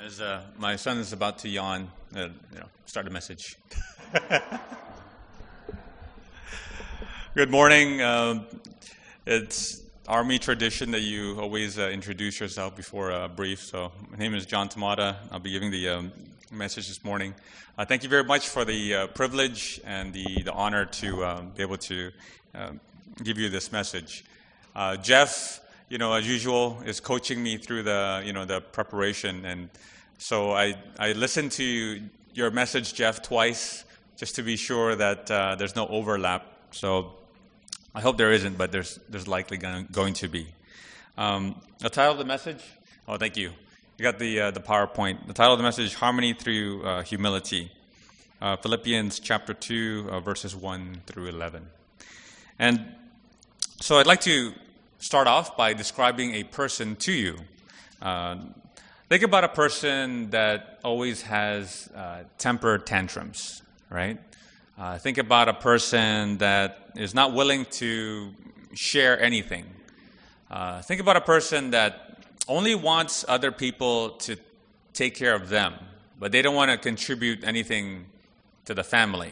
As my son is about to yawn, start a message. Good morning. It's Army tradition that you always introduce yourself before a brief. So my name is John Tamada. I'll be giving the message this morning. Thank you very much for the privilege and the honor to be able to give you this message. Jeff, as usual, is coaching me through the preparation, and so I listened to your message, Jeff, twice just to be sure that there's no overlap. So I hope there isn't, but there's likely going to be. The title of the message? Oh, thank you. You got the PowerPoint. The title of the message: Harmony Through Humility. Philippians chapter 2, verses 1 through 11. And so I'd like to start off by describing a person to you. Think about a person that always has temper tantrums, right? Think about a person that is not willing to share anything. Think about a person that only wants other people to take care of them, but they don't want to contribute anything to the family.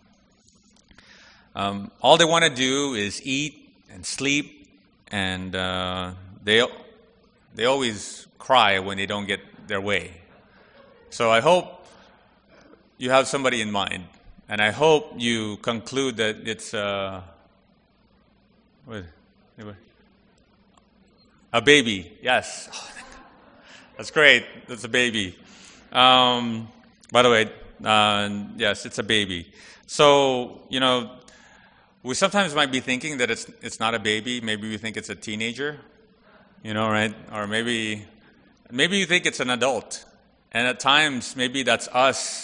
All they want to do is eat and sleep, and they always cry when they don't get their way. So I hope you have somebody in mind, and I hope you conclude that it's a baby. Yes, that's great. That's a baby. By the way, yes, it's a baby. So we sometimes might be thinking that it's not a baby. Maybe we think it's a teenager, right? Or maybe you think it's an adult. And at times, maybe that's us,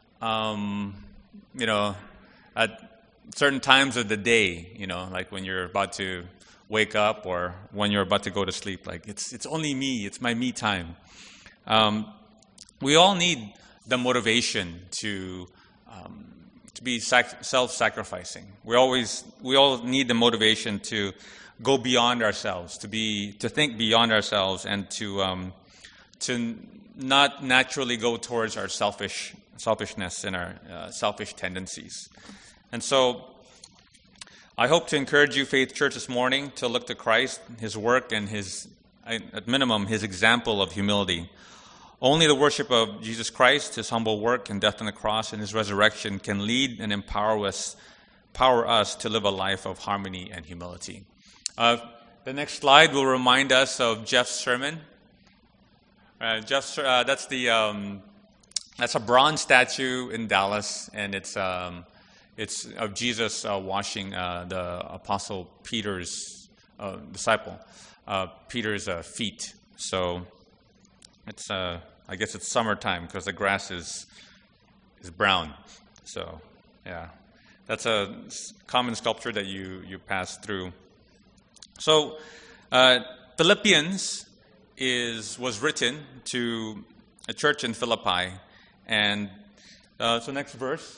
at certain times of the day, like when you're about to wake up or when you're about to go to sleep. Like, it's only me. It's my me time. We all need the motivation to be self-sacrificing. We all need the motivation to go beyond ourselves, to think beyond ourselves, and to not naturally go towards our selfishness and our selfish tendencies. And so, I hope to encourage you, Faith Church, this morning to look to Christ, His work, and at minimum, His example of humility. Only the worship of Jesus Christ, His humble work and death on the cross, and His resurrection can lead and empower us to live a life of harmony and humility. The next slide will remind us of Jeff's sermon. That's a bronze statue in Dallas, and it's of Jesus washing the Apostle Peter's disciple, Peter's feet. So it's I guess it's summertime because the grass is brown. So, yeah, that's a common sculpture that you pass through. So, Philippians was written to a church in Philippi, and so next verse.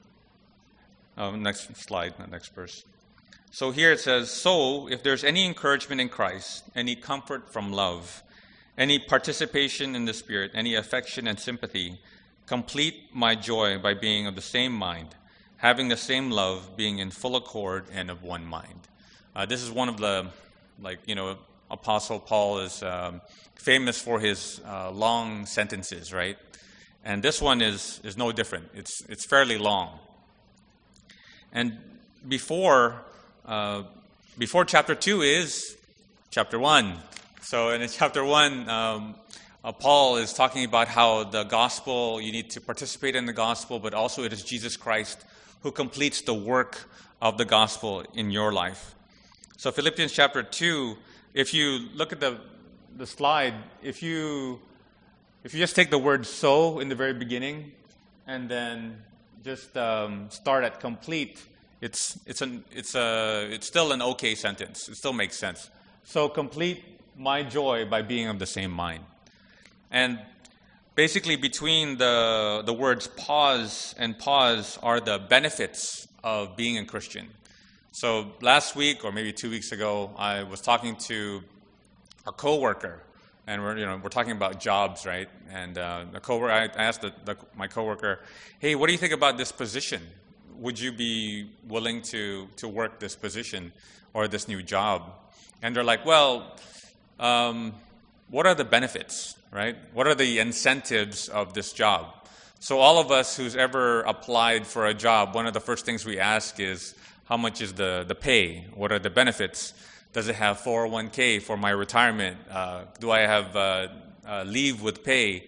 Next slide, not next verse. So here it says, "So if there's any encouragement in Christ, any comfort from love, any participation in the Spirit, any affection and sympathy, complete my joy by being of the same mind, having the same love, being in full accord and of one mind." This is one of the, Apostle Paul is famous for his long sentences, right? And this one is no different. It's fairly long. And before chapter 2 is chapter 1. So in chapter 1, Paul is talking about how the gospel, you need to participate in the gospel, but also it is Jesus Christ who completes the work of the gospel in your life. So Philippians chapter 2, if you look at the slide, if you just take the word "so" in the very beginning and then just start at complete, it's still an okay sentence. It still makes sense. So complete my joy by being of the same mind. And basically between the words pause and pause are the benefits of being a Christian. So last week, or maybe 2 weeks ago, I was talking to a coworker and we're talking about jobs, right? And I asked my coworker, hey, what do you think about this position? Would you be willing to work this position or this new job? And they're like, well, what are the benefits, right? What are the incentives of this job? So all of us who's ever applied for a job, one of the first things we ask is, how much is the pay? What are the benefits? Does it have 401k for my retirement? Do I have leave with pay?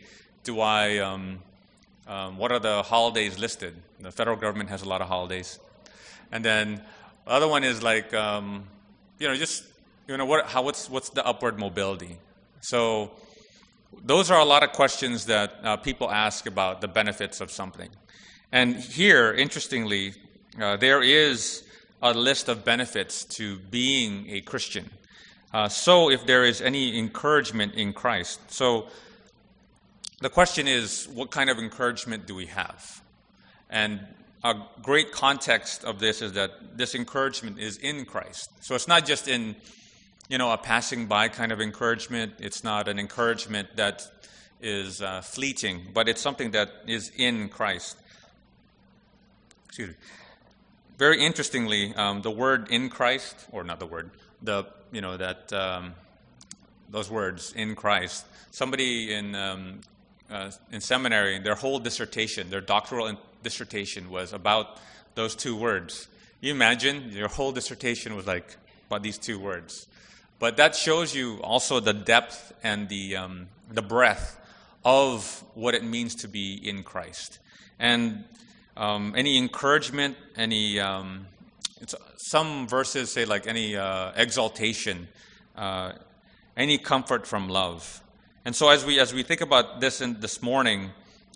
What are the holidays listed? The federal government has a lot of holidays. And then the other one is like, what's the upward mobility? So those are a lot of questions that people ask about the benefits of something. And here, interestingly, there is a list of benefits to being a Christian. So if there is any encouragement in Christ. So the question is, what kind of encouragement do we have? And a great context of this is that this encouragement is in Christ. So it's not just in, a passing by kind of encouragement. It's not an encouragement that is fleeting, but it's something that is in Christ. Excuse me. Very interestingly, the word in Christ, or not the word, those words in Christ. Somebody in seminary, their whole dissertation, their doctoral dissertation was about those two words. You imagine your whole dissertation was like about these two words. But that shows you also the depth and the breadth of what it means to be in Christ. And any encouragement, some verses say like any exaltation, any comfort from love. And so as we think about this morning,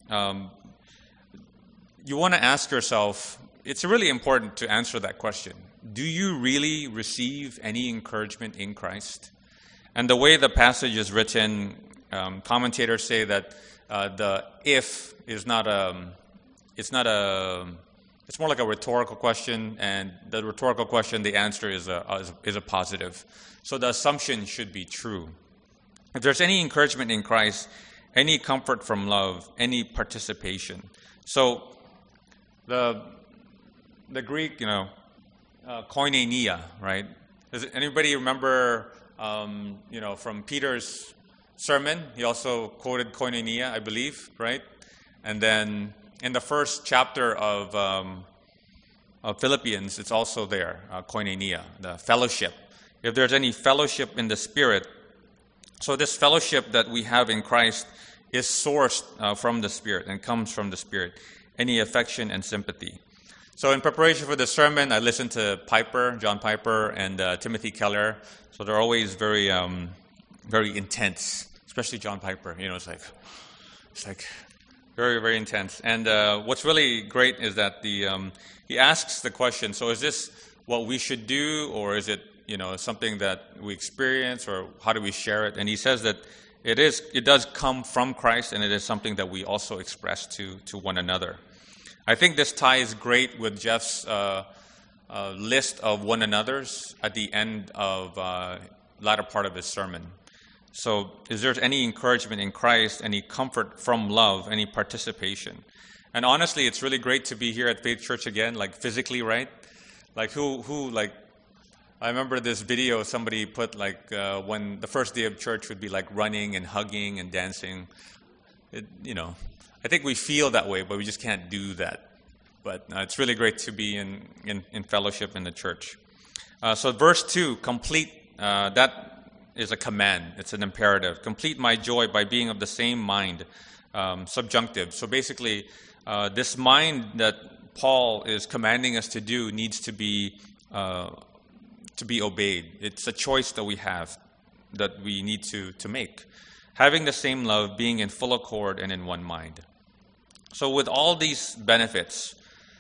you want to ask yourself, it's really important to answer that question. Do you really receive any encouragement in Christ? And the way the passage is written, commentators say that the if is it's more like a rhetorical question, and the rhetorical question, the answer is a positive. So the assumption should be true. If there's any encouragement in Christ, any comfort from love, any participation. So the Greek, koinonia, right? Does anybody remember, from Peter's sermon? He also quoted koinonia, I believe, right? And then in the first chapter of Philippians, it's also there, koinonia, the fellowship. If there's any fellowship in the Spirit, so this fellowship that we have in Christ is sourced from the Spirit and comes from the Spirit, any affection and sympathy. So in preparation for the sermon, I listened to John Piper, and Timothy Keller. So they're always very, very intense, especially John Piper. It's like very, very intense. And what's really great is that he asks the question, so is this what we should do, or is it something that we experience, or how do we share it? And he says that it does come from Christ, and it is something that we also express to one another. I think this ties great with Jeff's list of one another's at the end of latter part of his sermon. So is there any encouragement in Christ, any comfort from love, any participation? And honestly, it's really great to be here at Faith Church again, like physically, right? Like I remember this video somebody put, like when the first day of church would be like running and hugging and dancing. I think we feel that way, but we just can't do that. But it's really great to be in fellowship in the church. So verse 2, complete, that is a command. It's an imperative. Complete my joy by being of the same mind, subjunctive. So basically, this mind that Paul is commanding us to do needs to be obeyed. It's a choice that we have, that we need to make. Having the same love, being in full accord and in one mind. So with all these benefits,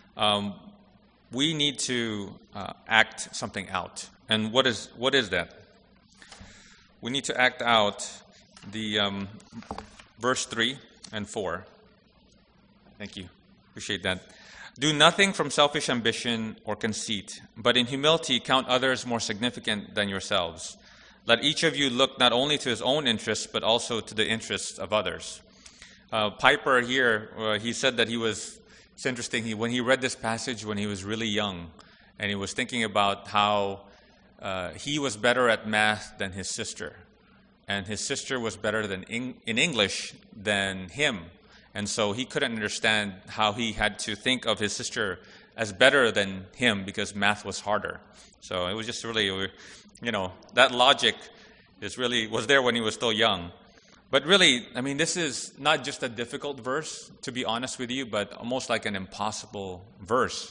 we need to act something out. And what is that? We need to act out the verse 3 and 4. Thank you. Appreciate that. Do nothing from selfish ambition or conceit, but in humility count others more significant than yourselves. Let each of you look not only to his own interests, but also to the interests of others. Piper here, he said that it's interesting, when he read this passage when he was really young, and he was thinking about how he was better at math than his sister, and his sister was better in English than him. And so he couldn't understand how he had to think of his sister as better than him because math was harder. So it was just really, that logic was there when he was still young. But really, I mean, this is not just a difficult verse, to be honest with you, but almost like an impossible verse.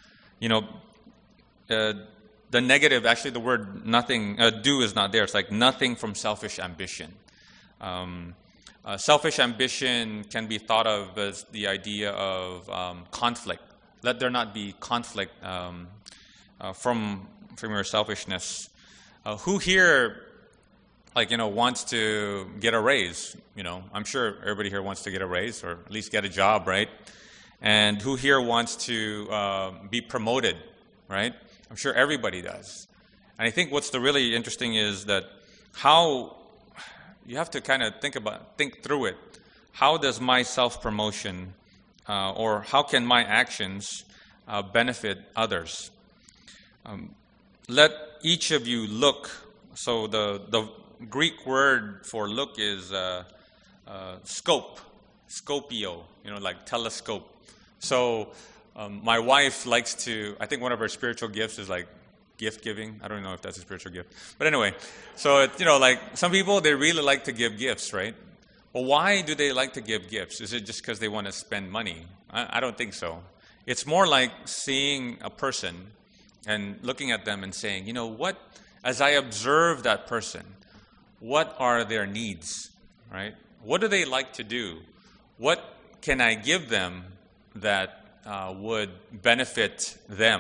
The negative, actually the word nothing, do is not there. It's like nothing from selfish ambition. Selfish ambition can be thought of as the idea of conflict. Let there not be conflict from your selfishness. Who here, wants to get a raise? I'm sure everybody here wants to get a raise or at least get a job, right? And who here wants to be promoted, right? I'm sure everybody does. And I think what's really interesting is that how you have to kind of think through it. How does my self-promotion or how can my actions benefit others? Let each of you look. So the Greek word for look is scope, scopio, like telescope. So my wife likes to, I think one of her spiritual gifts is like gift giving. I don't know if that's a spiritual gift. But anyway, so some people, they really like to give gifts, right? Well, why do they like to give gifts? Is it just because they want to spend money? I don't think so. It's more like seeing a person and looking at them and saying, what, as I observe that person, what are their needs, right? What do they like to do? What can I give them that would benefit them?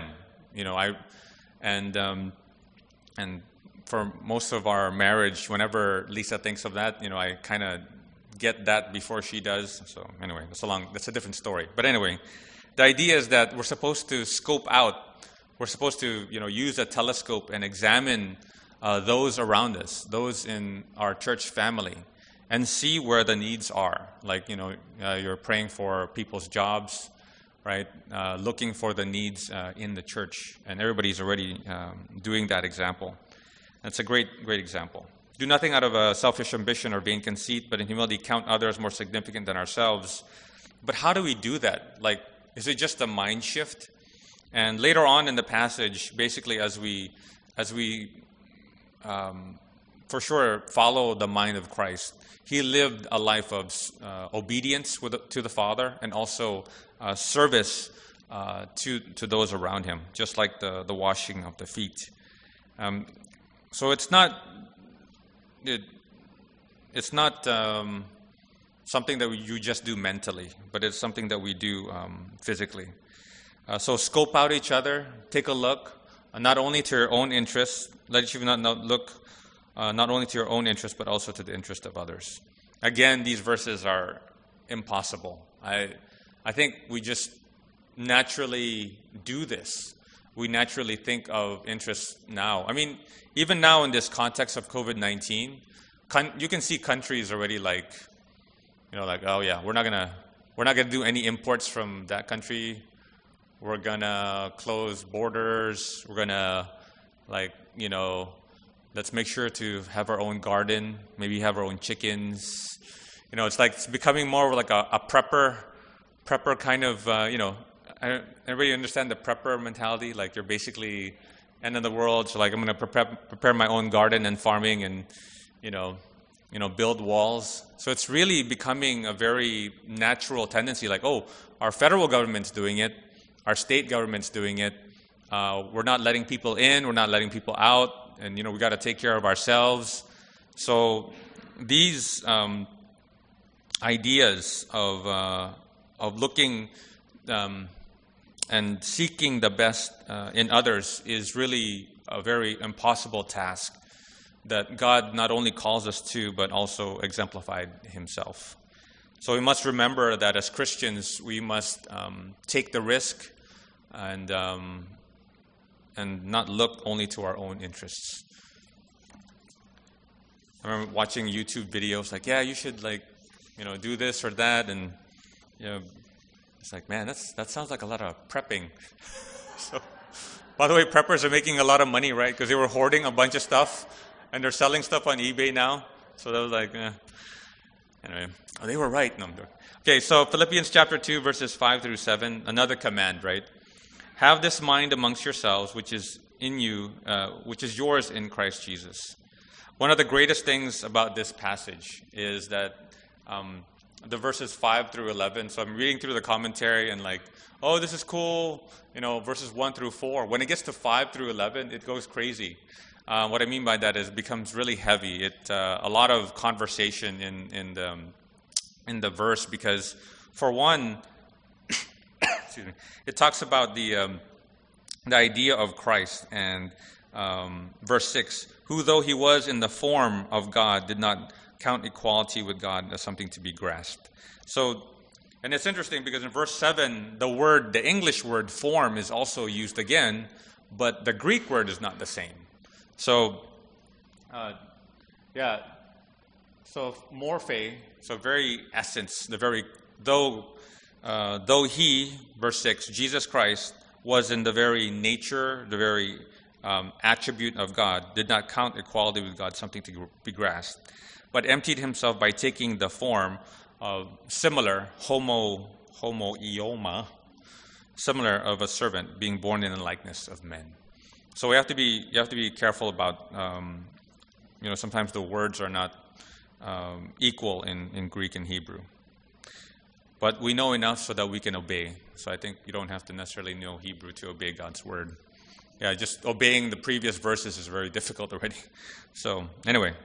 And for most of our marriage, whenever Lisa thinks of that, I kind of get that before she does. So anyway, that's a different story. But anyway, the idea is that we're supposed to scope out. We're supposed to, use a telescope and examine those around us, those in our church family, and see where the needs are. Like, you're praying for people's jobs, right? Looking for the needs in the church, and everybody's already doing that example. That's a great example. Do nothing out of a selfish ambition or vain conceit, but in humility count others more significant than ourselves. But how do we do that? Like, is it just a mind shift? And later on in the passage, basically, as we for sure follow the mind of Christ, he lived a life of obedience to the Father and also service to those around him, just like the washing of the feet. So it's not something that you just do mentally, but it's something that we do physically. So scope out each other, take a look, not only to your own interests. Let each of you not look not only to your own interest, but also to the interest of others. Again, these verses are impossible. I think we just naturally do this. We naturally think of interests now. I mean, even now in this context of COVID-19, you can see countries already like, oh yeah, we're not gonna do any imports from that country. We're gonna close borders. We're gonna let's make sure to have our own garden, maybe have our own chickens. It's becoming more like a prepper kind of, everybody understand the prepper mentality? Like you're basically end of the world, so like I'm going to prepare my own garden and farming and, build walls. So it's really becoming a very natural tendency, like, oh, our federal government's doing it, our state government's doing it, we're not letting people in, we're not letting people out, and, we got to take care of ourselves. So these ideas of looking and seeking the best in others is really a very impossible task that God not only calls us to, but also exemplified himself. So we must remember that as Christians, we must take the risk and not look only to our own interests. I remember watching YouTube videos like, yeah, you should do this or that, and it's like, man, that sounds like a lot of prepping. So, by the way, preppers are making a lot of money, right? Because they were hoarding a bunch of stuff, and they're selling stuff on eBay now. So that was like, anyway, they were right. No, okay, so Philippians chapter 2, verses 5 through 7, another command, right? Have this mind amongst yourselves, which is in you, which is yours in Christ Jesus. One of the greatest things about this passage is that the verses 5 through 11, so I'm reading through the commentary and like, oh, this is cool, verses 1 through 4. When it gets to 5 through 11, it goes crazy. What I mean by that is it becomes really heavy. A lot of conversation in the verse, because for one, excuse me, it talks about the idea of Christ, and verse 6, who though he was in the form of God did not count equality with God as something to be grasped. So, and it's interesting because in verse 7, the English word form is also used again, but the Greek word is not the same. So, so morphe, so very essence, though he, verse 6, Jesus Christ, was in the very nature, the very attribute of God, did not count equality with God something to be grasped, but emptied himself by taking the form of similar, homoioma, similar of a servant, being born in the likeness of men. So you have to be careful about, sometimes the words are not equal in Greek and Hebrew. But we know enough so that we can obey. So I think you don't have to necessarily know Hebrew to obey God's word. Yeah, just obeying the previous verses is very difficult already. So anyway,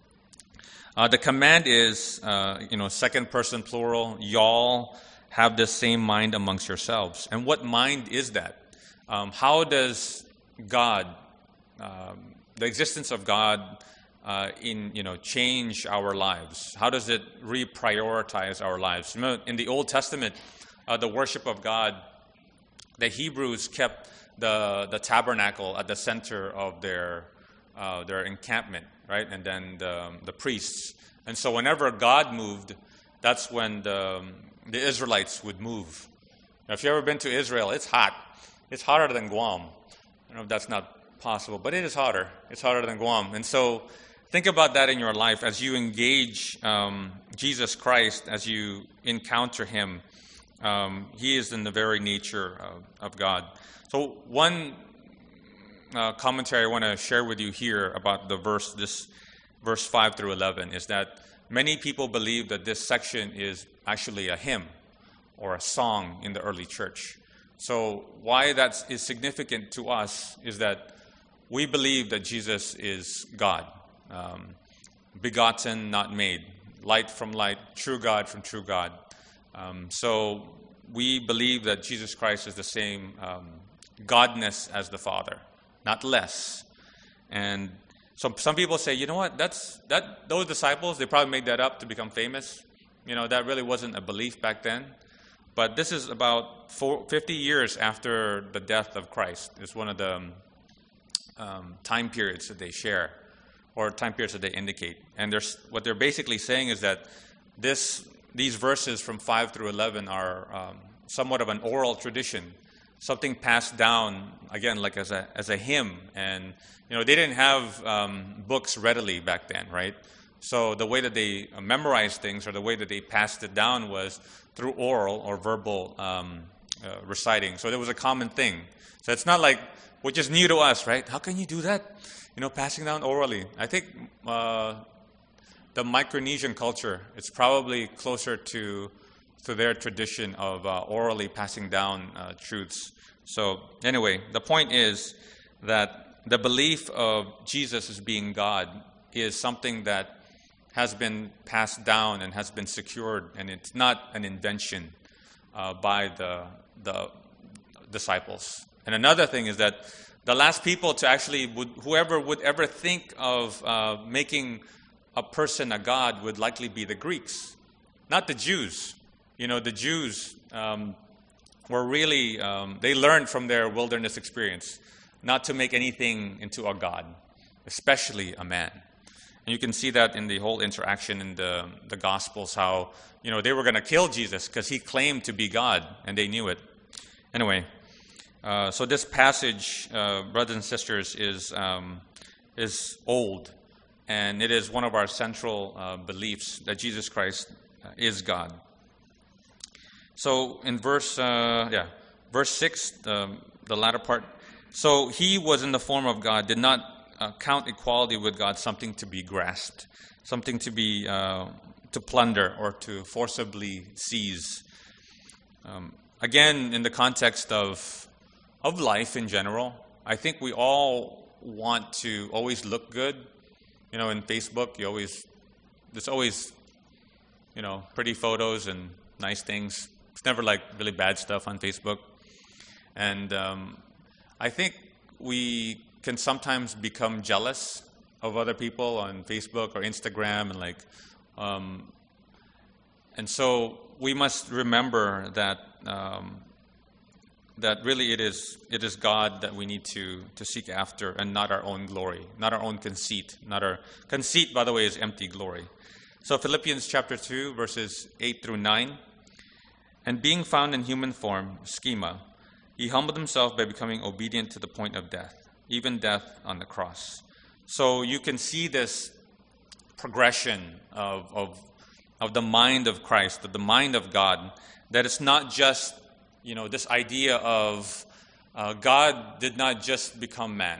the command is, second person plural, y'all have the same mind amongst yourselves. And what mind is that? How does God, the existence of God, change our lives? How does it reprioritize our lives? In the Old Testament, the worship of God, the Hebrews kept the tabernacle at the center of their encampment, right? And then the priests. And so whenever God moved, that's when the Israelites would move. Now, if you've ever been to Israel, it's hot. It's hotter than Guam. I don't know if that's not possible, but it is hotter. It's hotter than Guam. And so think about that in your life as you engage Jesus Christ, as you encounter him. He is in the very nature of God. So one commentary I want to share with you here about this verse 5 through 11 is that many people believe that this section is actually a hymn or a song in the early church. So why that is significant to us is that we believe that Jesus is God, begotten, not made, light from light, true God from true God. So we believe that Jesus Christ is the same godness as the Father, not less. And so some people say, you know what, those disciples, they probably made that up to become famous. That really wasn't a belief back then. But this is about 50 years after the death of Christ. It's one of the time periods that they share, or time periods that they indicate. And what they're basically saying is that these verses from 5 through 11 are somewhat of an oral tradition, something passed down, again, like as a hymn. And, they didn't have books readily back then, right? So the way that they memorized things, or the way that they passed it down, was through oral or verbal reciting. So there was a common thing. So it's not like, which is new to us, right? How can you do that? Passing down orally. I think the Micronesian culture, it's probably closer to their tradition of orally passing down truths. So anyway, the point is that the belief of Jesus as being God is something that has been passed down and has been secured, and it's not an invention by the disciples. And another thing is that the last people to actually, whoever would ever think of making a person a god would likely be the Greeks, not the Jews. The Jews were really, they learned from their wilderness experience not to make anything into a god, especially a man. And you can see that in the whole interaction in the Gospels, how, they were going to kill Jesus because he claimed to be God, and they knew it. Anyway, so this passage, brothers and sisters, is old, and it is one of our central beliefs that Jesus Christ is God. So in verse 6, the latter part, so he was in the form of God, did not count equality with God something to be grasped, something to be to plunder or to forcibly seize. Again, in the context of life in general, I think we all want to always look good. In Facebook, there's always, pretty photos and nice things. It's never like really bad stuff on Facebook. And I think we can sometimes become jealous of other people on Facebook or Instagram, and so we must remember that that really it is God that we need to seek after, and not our own glory, not our own conceit. Not our conceit, by the way, is empty glory. So Philippians chapter 2, verses 8 through 9. And being found in human form, schema, he humbled himself by becoming obedient to the point of death, even death on the cross. So you can see this progression of the mind of Christ, of the mind of God, that it's not just, this idea of God did not just become man,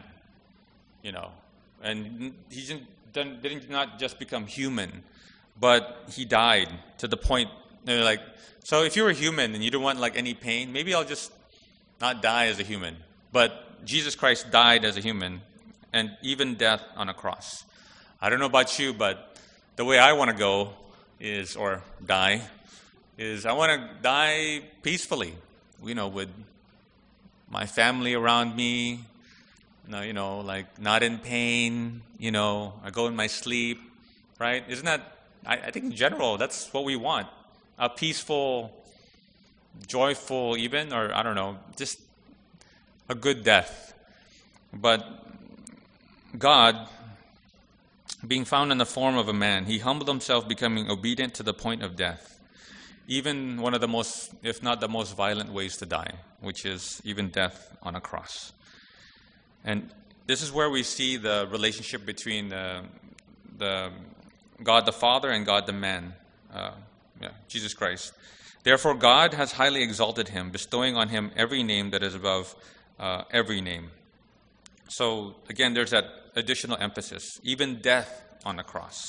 and he did not just become human, but he died to the point, so if you were human and you don't want any pain, maybe I'll just not die as a human. But Jesus Christ died as a human, and even death on a cross. I don't know about you, but the way I want to go or die, is I want to die peacefully, with my family around me, not in pain, I go in my sleep, right? Isn't that, I think in general, that's what we want. A peaceful, joyful even, or I don't know, just a good death. But God, being found in the form of a man, he humbled himself, becoming obedient to the point of death. Even one of the most, if not the most violent ways to die, which is even death on a cross. And this is where we see the relationship between the God the Father and God the man, Jesus Christ. Therefore God has highly exalted him, bestowing on him every name that is above every name. So again, there's that additional emphasis, even death on the cross.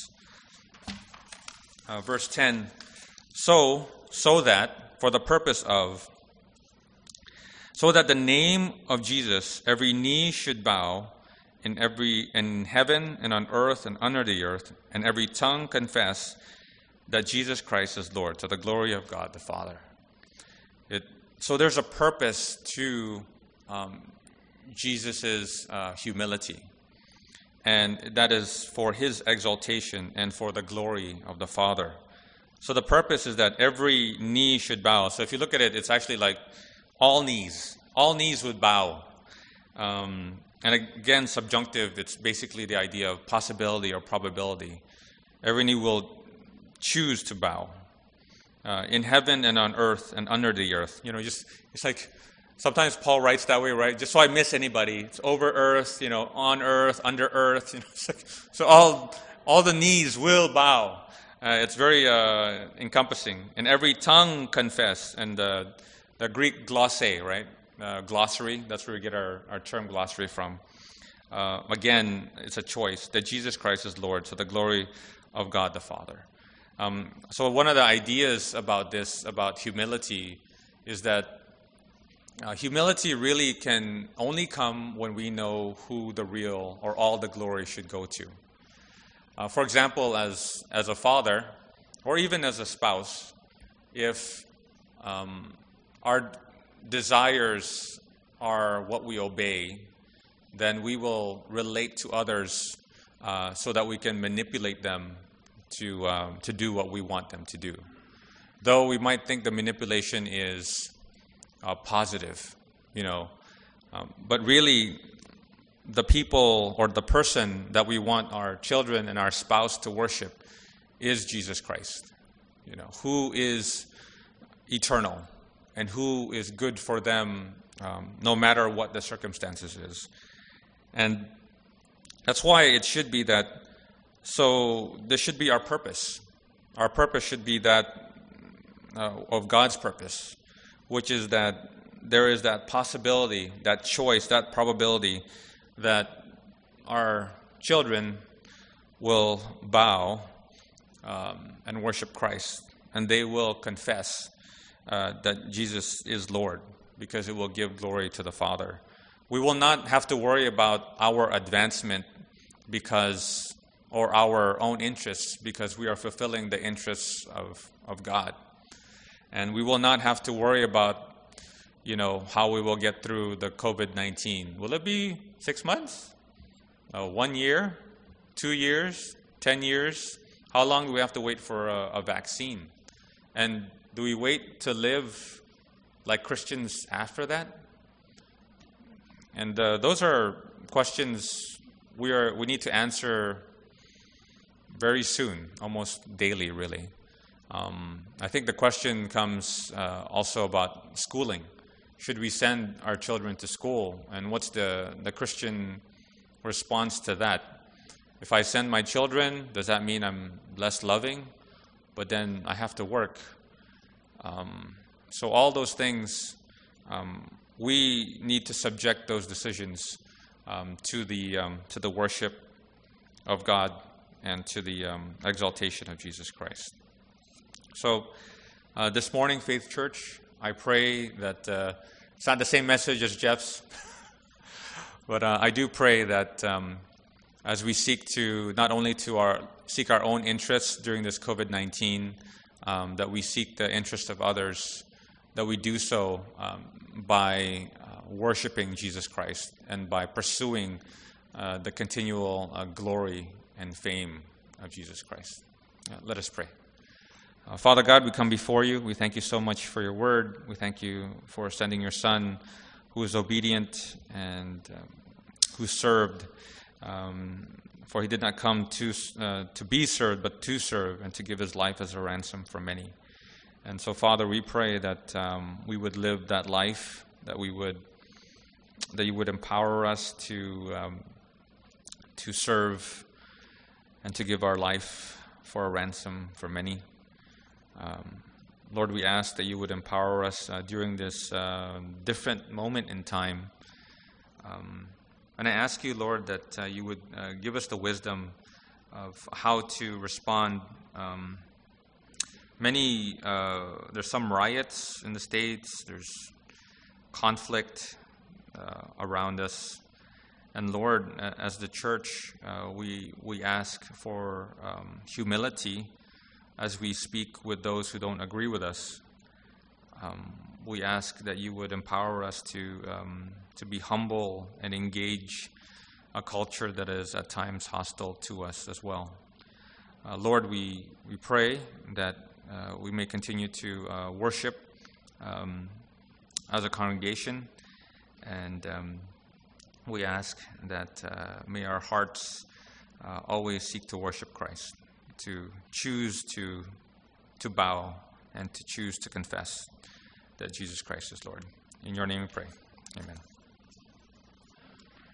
Verse 10, so that for the purpose of, so that the name of Jesus, every knee should bow in heaven and on earth and under the earth, and every tongue confess that Jesus Christ is Lord, to the glory of God the Father. So there's a purpose to Jesus' humility, and that is for his exaltation and for the glory of the Father. So the purpose is that every knee should bow. So if you look at it, it's actually like all knees would bow. And again, subjunctive, it's basically the idea of possibility or probability. Every knee will choose to bow in heaven and on earth and under the earth. It's like sometimes Paul writes that way, right? Just so I miss anybody, it's over earth, on earth, under earth. It's like, so all the knees will bow. It's very encompassing, and every tongue confess. And the Greek glosse, right? Glossary. That's where we get our term glossary from. Again, it's a choice that Jesus Christ is Lord, to the glory of God the Father. So one of the ideas about this, about humility, is that humility really can only come when we know who the real or all the glory should go to. For example, as a father, or even as a spouse, if our desires are what we obey, then we will relate to others so that we can manipulate them to do what we want them to do. Though we might think the manipulation is positive, but really the people or the person that we want our children and our spouse to worship is Jesus Christ. Who is eternal and who is good for them no matter what the circumstances is. And that's why it should be that, so this should be our purpose. Our purpose should be that of God's purpose, which is that there is that possibility, that choice, that probability that our children will bow and worship Christ, and they will confess that Jesus is Lord, because it will give glory to the Father. We will not have to worry about our advancement or our own interests, because we are fulfilling the interests of God. And we will not have to worry about how we will get through the COVID-19. Will it be 6 months? 1 year? 2 years? 10 years? How long do we have to wait for a vaccine? And do we wait to live like Christians after that? And those are questions we need to answer very soon, almost daily, really. I think the question comes also about schooling. Should we send our children to school? And what's the Christian response to that? If I send my children, does that mean I'm less loving? But then I have to work. So all those things, we need to subject those decisions to the worship of God and to the exaltation of Jesus Christ. So this morning, Faith Church, I pray that it's not the same message as Jeff's, but I do pray that as we seek to not only seek our own interests during this COVID-19, that we seek the interest of others, that we do so by worshiping Jesus Christ and by pursuing the continual glory and fame of Jesus Christ. Let us pray. Father God, we come before you. We thank you so much for your word. We thank you for sending your Son, who is obedient and who served. For he did not come to be served, but to serve and to give his life as a ransom for many. And so, Father, we pray that we would live that life, that you would empower us to serve and to give our life for a ransom for many. Lord, we ask that you would empower us during this different moment in time. And I ask you, Lord, that you would give us the wisdom of how to respond. There's some riots in the States. There's conflict around us. And Lord, as the church, we ask for humility as we speak with those who don't agree with us. We ask that you would empower us to be humble and engage a culture that is at times hostile to us as well. Lord, we pray that we may continue to worship as a congregation, and we ask that may our hearts always seek to worship Christ, to choose to bow and to choose to confess that Jesus Christ is Lord. In your name we pray. Amen.